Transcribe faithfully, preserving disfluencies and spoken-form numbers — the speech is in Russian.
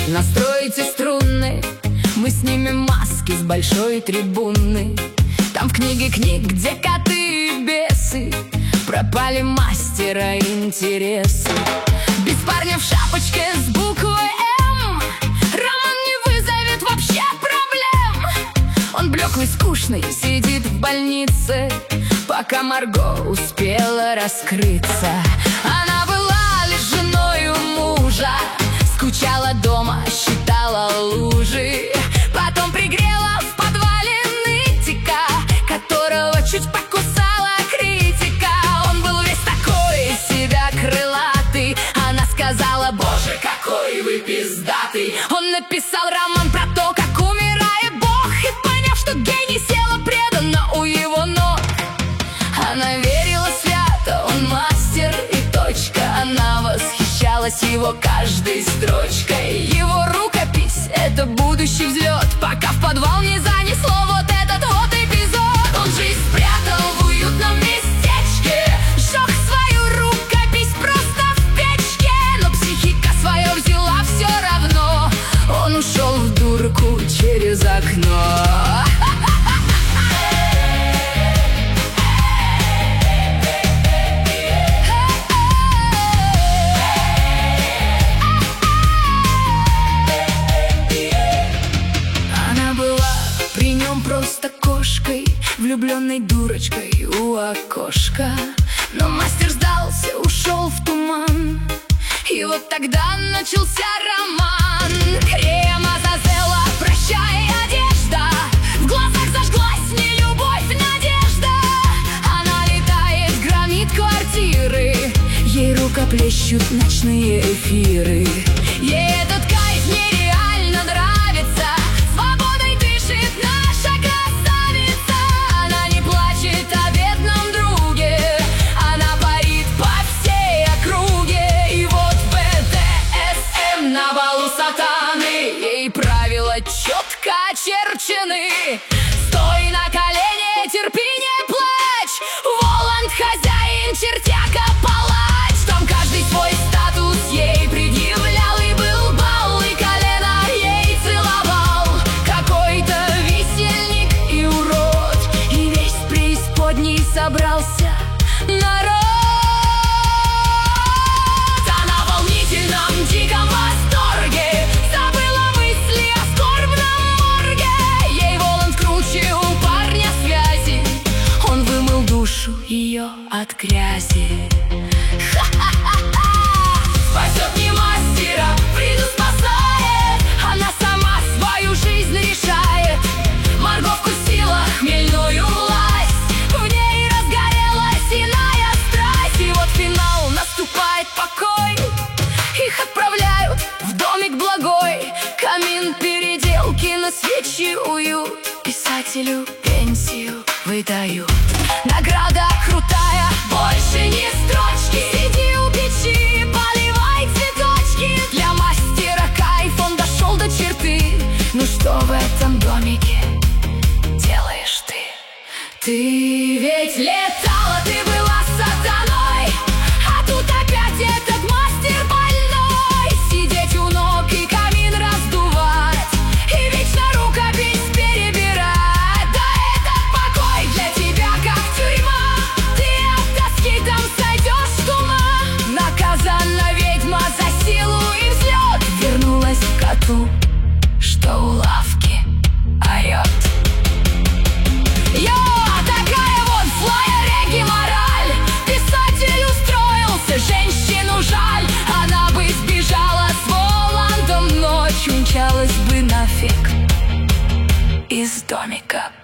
Настройте струны, мы снимем маски с большой трибуны. Там в книге книг, где коты и бесы, пропали мастера интересы. Без парня в шапочке с буквой М роман не вызовет вообще проблем. Он блеклый, скучный, сидит в больнице, пока Марго успела раскрыться. Она была лишь женою мужа, скучала дома, считала лужи. Потом пригрела в подвале нытика, которого чуть покусала критика. Он был весь такой из себя крылатый. Она сказала: боже, какой вы пиздатый. Он написал роман про то, как умирает Бог, и, поняв, что гений, села преданно у его ног. Она верила свято, он мастер и точка. Она восхищалась его каждой строчкой. Его рукопись — это будущий взлет, пока в подвал не занесло вот этот вот эпизод. Он жизнь спрятал в уютном местечке, сжег свою рукопись просто в печке. Но психика свое взяла все равно, он ушел в дурку через окно. Просто кошкой, влюбленной дурочкой у окошка. Но мастер сдался, ушел в туман, и вот тогда начался роман. Крем Азазела, прощай, одежда. В глазах зажглась не любовь, надежда. Она летает в гранит квартиры, ей рукоплещут ночные эфиры. Ей этот кайф нереально нравится, свободой дышит наша красавица. Она не плачет о бедном друге, она парит по всей округе. И вот бэ дэ эс эм на балу сатаны, ей правила четко очерчены. Стой на колене, терпи, не плачь, Воланд хозяин, чертяка палач. Там каждый свой статус ей предъявлял, и был бал, и колено ей целовал какой-то висельник и урод, и весь в преисподней собрался народ. Она в волнительном диком восторге забыла мысли о скорбном морге. Ей Воланд круче, у парня связи, он вымыл душу ее от грязи. Спасет не мастера, Фриду спасает, она сама свою жизнь решает. Марго вкусила хмельную власть, в ней разгорелась иная страсть. И вот финал, наступает покой, их отправляют в домик благой. Камин, переделки, на свечи уют, писателю пенсию выдают. Награда крутая, больше не строчки. Сиди у печи, поливай цветочки. Для мастера кайф, он дошел до черты. Ну что в этом домике делаешь ты? Ты ведь летала, ты была сатаной, а тут опять этот мастер больной. Сидеть у ног и камин раздувать, и вечно рукопись перебирать. Да этот покой для тебя как тюрьма, ты от тоски там сойдешь с ума. Наказана ведьма за силу и взлет, вернулась к коту, что у лавки орет. Йо, такая вот злая реги-мораль. Писатель устроился, женщину жаль. Она бы сбежала с Воландом, ночью умчалась бы нафиг из домика.